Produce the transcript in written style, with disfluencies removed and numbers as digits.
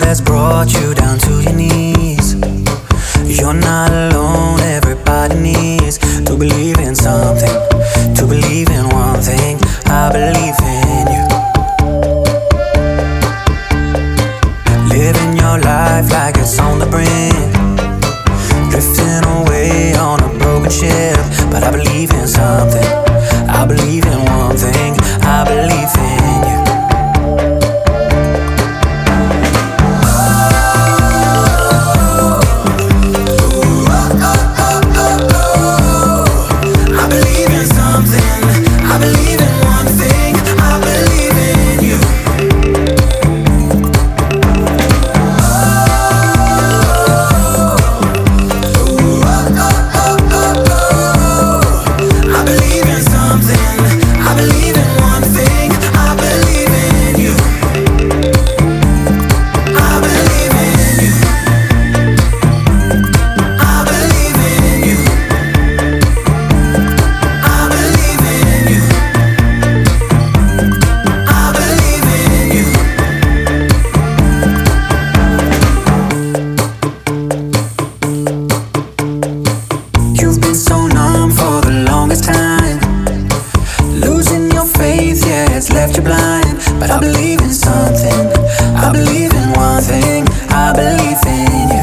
has brought you down to your knees. You're not alone, everybody needs to believe in something, to believe in one thing. I believe in you. Living your life like it's on the brink, drifting away on a broken ship. But I believe in something, I believe in one thing. I believe in you. You've been so numb for the longest time, losing your faith, yeah, it's left you blind. But I believe in something, I believe in one thing. I believe in you.